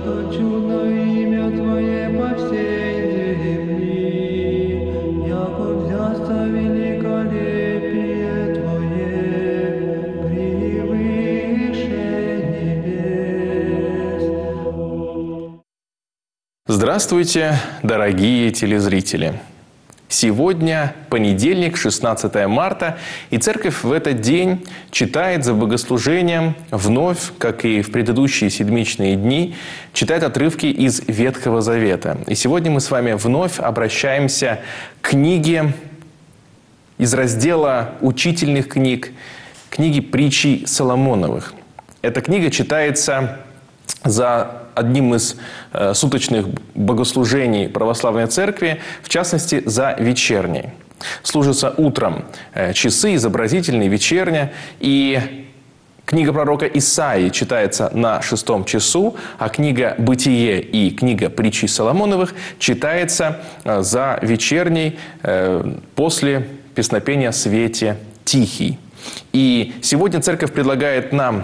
что чудно имя Твое по всей земли, яко взяться великолепие Твое превыше небес. Здравствуйте, дорогие телезрители! Сегодня понедельник, 16 марта, и церковь в этот день читает за богослужением вновь, как и в предыдущие седмичные дни, читает отрывки из Ветхого Завета. И сегодня мы с вами вновь обращаемся к книге из раздела учительных книг, книги притчей Соломоновых. Эта книга читается за одним из суточных богослужений православной церкви, в частности, за вечерней. Служатся утром часы, изобразительные, вечерня, и книга пророка Исаии читается на 6 часу, а книга «Бытие» и книга притчей Соломоновых читается за вечерней после песнопения «Свете Тихий». И сегодня церковь предлагает нам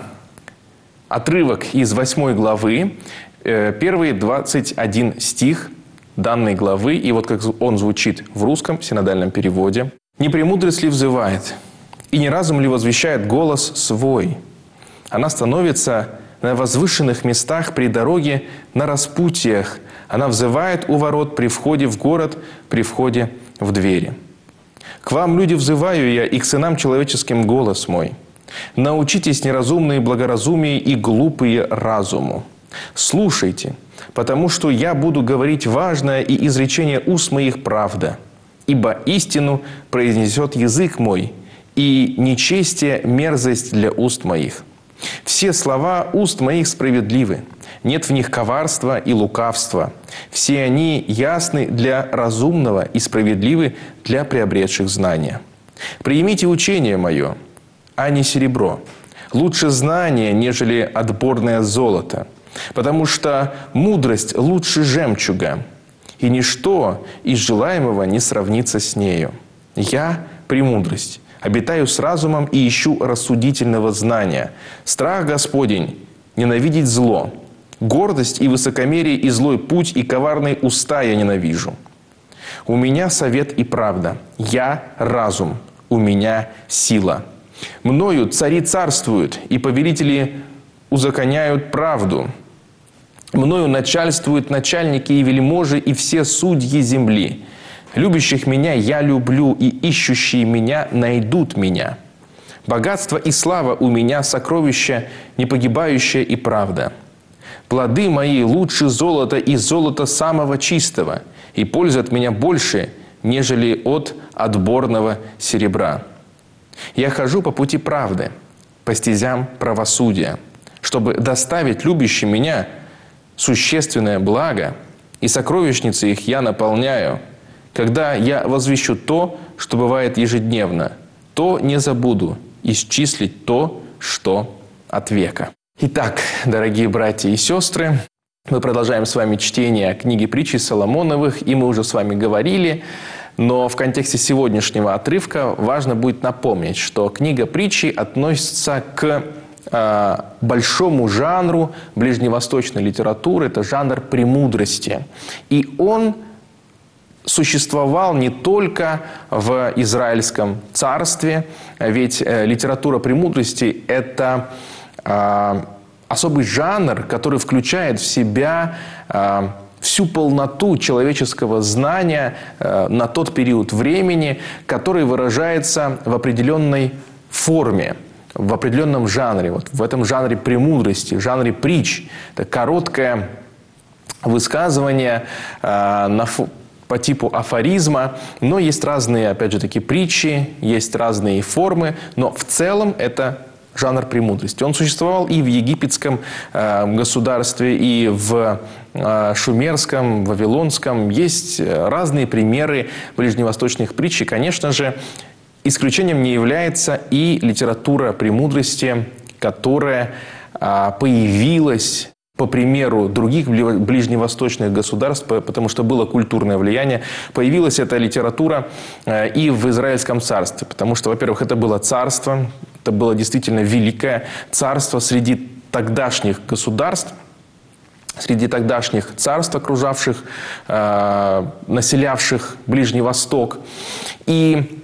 отрывок из 8 главы, первые 21 стих данной главы, и вот как он звучит в русском синодальном переводе. «Не премудрость ли взывает, и не разум ли возвещает голос свой? Она становится на возвышенных местах при дороге, на распутьях. Она взывает у ворот при входе в город, при входе в двери. К вам, люди, взываю я, и к сынам человеческим голос мой. Научитесь, неразумные, благоразумие и глупые разуму. Слушайте, потому что я буду говорить важное, и изречение уст моих правда. Ибо истину произнесет язык мой, и нечестие мерзость для уст моих. Все слова уст моих справедливы, нет в них коварства и лукавства. Все они ясны для разумного и справедливы для приобретших знания. Примите учение мое, а не серебро. Лучше знание, нежели отборное золото. Потому что мудрость лучше жемчуга, и ничто из желаемого не сравнится с нею. Я премудрость, обитаю с разумом и ищу рассудительного знания. Страх Господень – ненавидеть зло. Гордость и высокомерие и злой путь, и коварные уста я ненавижу. У меня совет и правда. Я разум, у меня сила. Мною цари царствуют, и повелители узаконяют правду. Мною начальствуют начальники и вельможи, и все судьи земли. Любящих меня я люблю, и ищущие меня найдут меня. Богатство и слава у меня, сокровища, непогибающее и правда. Плоды мои лучше золота и золота самого чистого, и польза от меня больше, нежели от отборного серебра. Я хожу по пути правды, по стезям правосудия, чтобы доставить любящим меня существенное благо, и сокровищницы их я наполняю. Когда я возвещу то, что бывает ежедневно, то не забуду исчислить то, что от века». Итак, дорогие братья и сестры, мы продолжаем с вами чтение книги притчи Соломоновых, и мы уже с вами говорили, но в контексте сегодняшнего отрывка важно будет напомнить, что книга притчи относится к большому жанру ближневосточной литературы, это жанр премудрости. И он существовал не только в Израильском царстве, ведь литература премудрости – это особый жанр, который включает в себя всю полноту человеческого знания на тот период времени, который выражается в определенной форме, в определенном жанре. Вот в этом жанре премудрости, в жанре притч. Это короткое высказывание по типу афоризма, но есть разные, опять же таки, притчи, есть разные формы, но в целом это жанр премудрости. Он существовал и в египетском государстве, и в шумерском, вавилонском. Есть разные примеры ближневосточных притч. И, конечно же, исключением не является и литература премудрости, которая появилась по примеру других ближневосточных государств, потому что было культурное влияние. Появилась эта литература и в Израильском царстве, потому что, во-первых, это было царство, это было действительно великое царство среди тогдашних государств. среди тогдашних царств, окружавших, населявших Ближний Восток. И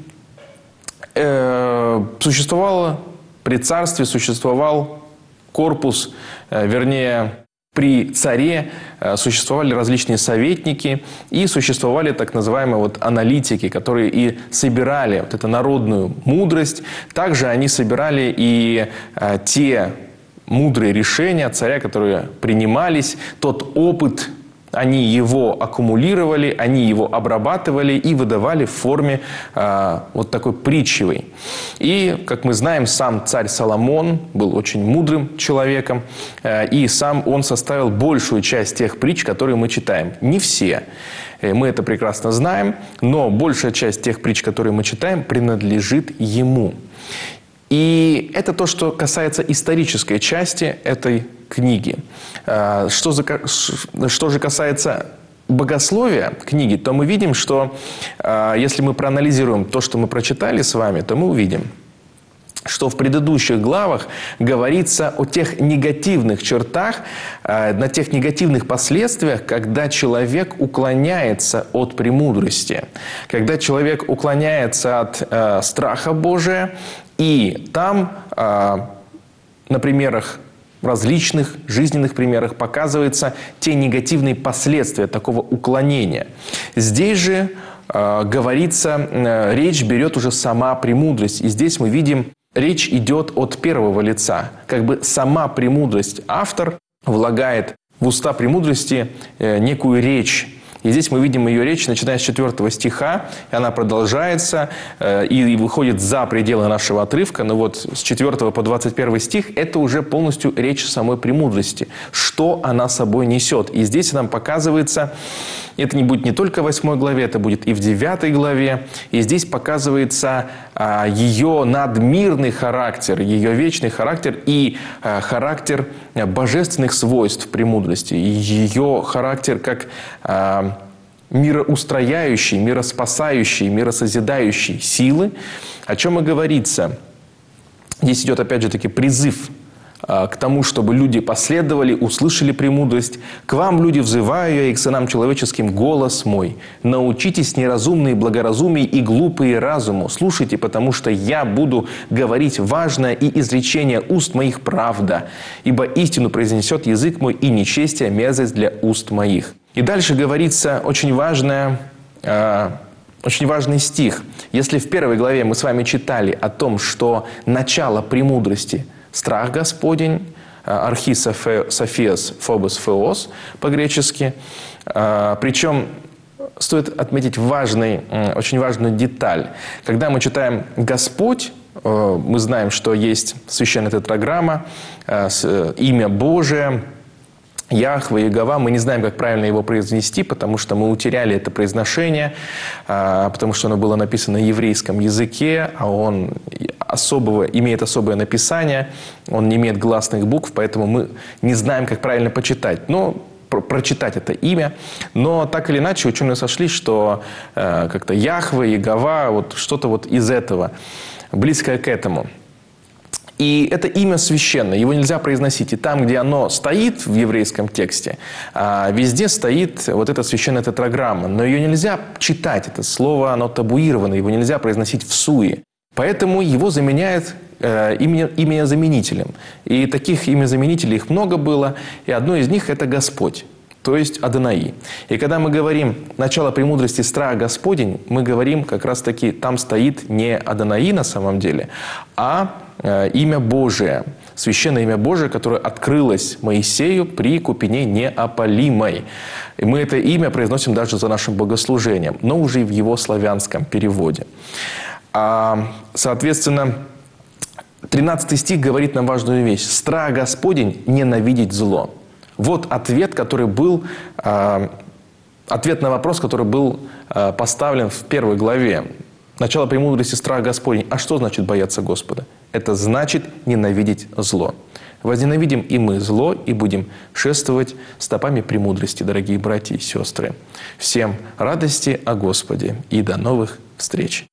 существовало при царстве, существовал корпус, вернее, при царе существовали различные советники и существовали так называемые аналитики, которые и собирали эту народную мудрость. Также они собирали и те мудрые решения царя, которые принимались, тот опыт, они его аккумулировали, они его обрабатывали и выдавали в форме такой притчевой. И, как мы знаем, сам царь Соломон был очень мудрым человеком, и сам он составил большую часть тех притч, которые мы читаем. Не все, мы это прекрасно знаем, но большая часть тех притч, которые мы читаем, принадлежит ему. И это то, что касается исторической части этой книги. Что же касается богословия книги, то мы видим, что если мы проанализируем то, что мы прочитали с вами, то мы увидим, что в предыдущих главах говорится о тех негативных чертах, на тех негативных последствиях, когда человек уклоняется от премудрости, когда человек уклоняется от страха Божия, и там на примерах, различных жизненных примерах показываются те негативные последствия такого уклонения. Здесь же говорится, речь берет уже сама премудрость. И здесь мы видим, речь идет от первого лица. Как бы сама премудрость, автор влагает в уста премудрости некую речь. И здесь мы видим ее речь, начиная с 4 стиха, и она продолжается и выходит за пределы нашего отрывка. Но вот с 4 по 21 стих это уже полностью речь самой премудрости, что она собой несет. И здесь нам показывается, это не будет не только в 8 главе, это будет и в 9 главе. И здесь показывается ее надмирный характер, ее вечный характер и характер божественных свойств премудрости, ее характер как мироустрояющей, мироспасающей, миросозидающей силы. О чем и говорится. Здесь идет опять же таки призыв к тому, чтобы люди последовали, услышали премудрость. «К вам, люди, взываю я, и к сынам человеческим голос мой. Научитесь неразумные благоразумие и глупые разуму. Слушайте, потому что я буду говорить важное, и изречение уст моих правда. Ибо истину произнесет язык мой, и нечестие мерзость для уст моих». И дальше говорится очень важный стих. Если в 1 главе мы с вами читали о том, что начало премудрости – страх Господень, архи софиос фобос феос по-гречески. Причем стоит отметить очень важную деталь. Когда мы читаем «Господь», мы знаем, что есть священная тетраграмма, имя Божие, Яхве, Иегова. Мы не знаем, как правильно его произнести, потому что мы утеряли это произношение, потому что оно было написано на еврейском языке, а он имеет особое написание, он не имеет гласных букв, поэтому мы не знаем, как правильно почитать. Но прочитать это имя. Но так или иначе ученые сошлись, что как-то Яхве, Иегова, что-то из этого, близкое к этому. И это имя священное, его нельзя произносить. И там, где оно стоит в еврейском тексте, везде стоит эта священная тетраграмма. Но ее нельзя читать, это слово, оно табуировано, его нельзя произносить в суе. Поэтому его заменяет именем-заменителем. И таких имен-заменителей их много было, и одно из них – это Господь, то есть Адонаи. И когда мы говорим «начало премудрости страх Господень», мы говорим как раз-таки, там стоит не Адонаи на самом деле, а имя Божие, священное имя Божие, которое открылось Моисею при купине неопалимой. И мы это имя произносим даже за нашим богослужением, но уже в его славянском переводе. Соответственно, 13 стих говорит нам важную вещь. «Страх Господень – ненавидеть зло». Вот ответ, ответ на вопрос, который был поставлен в 1 главе. Начало премудрости страх Господень. А что значит бояться Господа? Это значит ненавидеть зло. Возненавидим и мы зло, и будем шествовать стопами премудрости, дорогие братья и сестры. Всем радости о Господе и до новых встреч!